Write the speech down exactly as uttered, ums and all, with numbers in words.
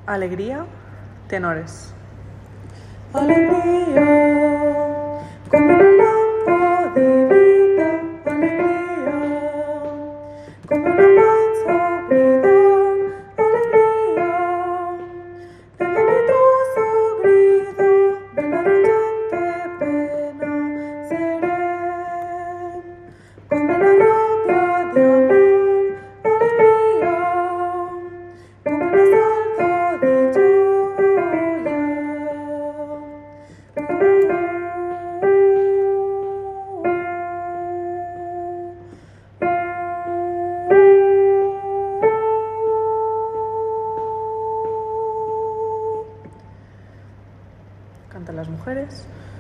Alegría, tenores. Alegría, como una lampa divina, alegría, como una mansa brillar, alegría, del impetuoso grito de la ardiente pena, serén, como la rabia de amor, alegría, como un asalto de joya. Cantan las mujeres.